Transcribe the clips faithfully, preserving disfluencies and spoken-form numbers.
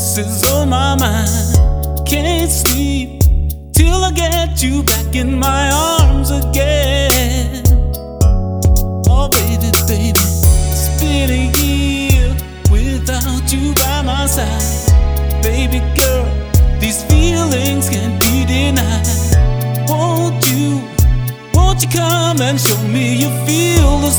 This is on my mind. Can't sleep till I get you back in my arms again. Oh baby, baby, it's been a year without you by my side. Baby girl, these feelings can't be denied. Won't you, won't you come and show me you feel the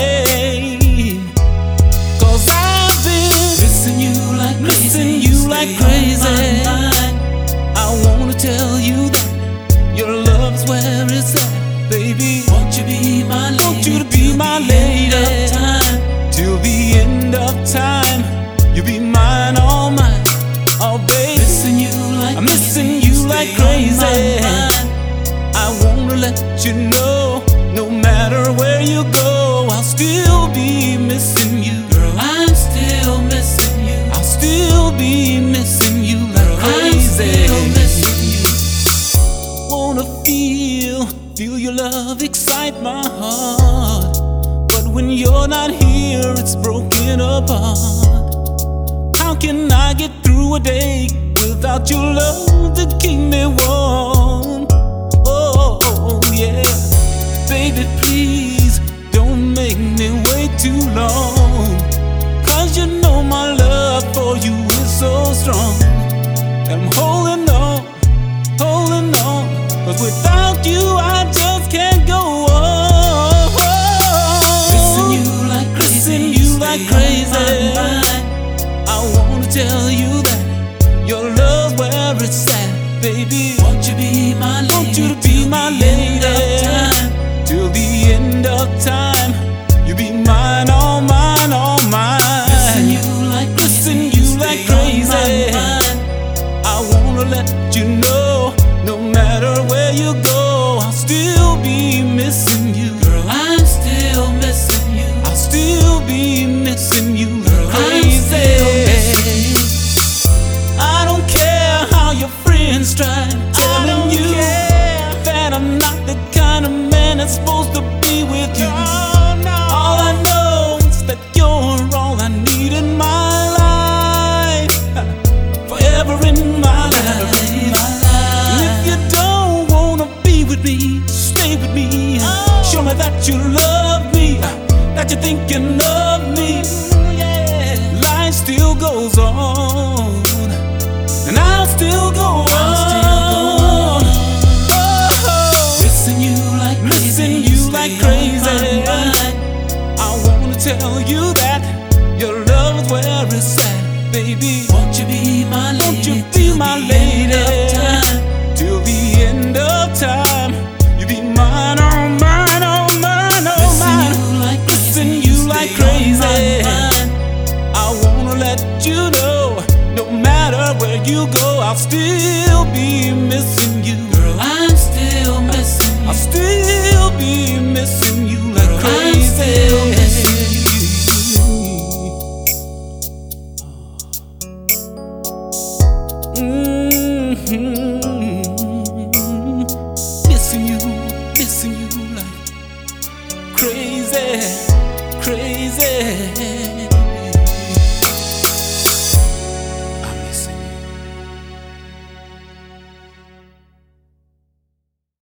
same? Cause I've been missing you like crazy, missing you like crazy. I wanna tell you that your love's where it's at. Baby, won't you be my lady? Want you to be my lady time, till the end of time. You'll be mine, all mine. Oh baby, missing you like I'm missing you like crazy. I wanna let you know, no matter where you go, I'll still be missing you. Girl, I'm still missing you. I'll still be missing you like crazy. I'm still missing you. Wanna feel, feel your love excite my heart, but when you're not here, it's broken apart. How can I get through a day without your love to keep me warm? Oh, oh, yeah. Baby, please don't make me wait too long, cause you know my love for you is so strong. I'm holding on, holding on, cause without you I just can't go on. Missing you like crazy, missing you like crazy. I wanna tell you that your love's where it's at. Baby, won't you be my lady? Want you to be my lady time, till the end of time. You be mine, all mine, all mine. Missing you like missing you like crazy. I wanna let you know, no matter where you go, I'll still be missing you. Girl, I'm still missing you. I'll still be missing you like crazy. I don't care how your friends try telling you care that I'm not the kind of man that's supposed to be with you. No, no. All I know is that you're all I need in my life, forever in my life. And if you don't wanna be with me, stay with me. Oh. Show me that you love me, that you're thinking of me. Yeah. Life still goes on, and I'll still go on. Oh, missing you like crazy, missing you like crazy. I wanna tell you that your love's where it's at. Baby, won't you be my lady? Won't you be my lady time, till the end of time? You be mine, all mine, all mine, all mine. Missing you like crazy. I wanna let you know, no matter where you go, I'll still be missing you. Girl, I'm still missing you. I'll still be missing you like Girl, crazy. I'm still missing you. Mm-hmm. Missing you, missing you like crazy, crazy.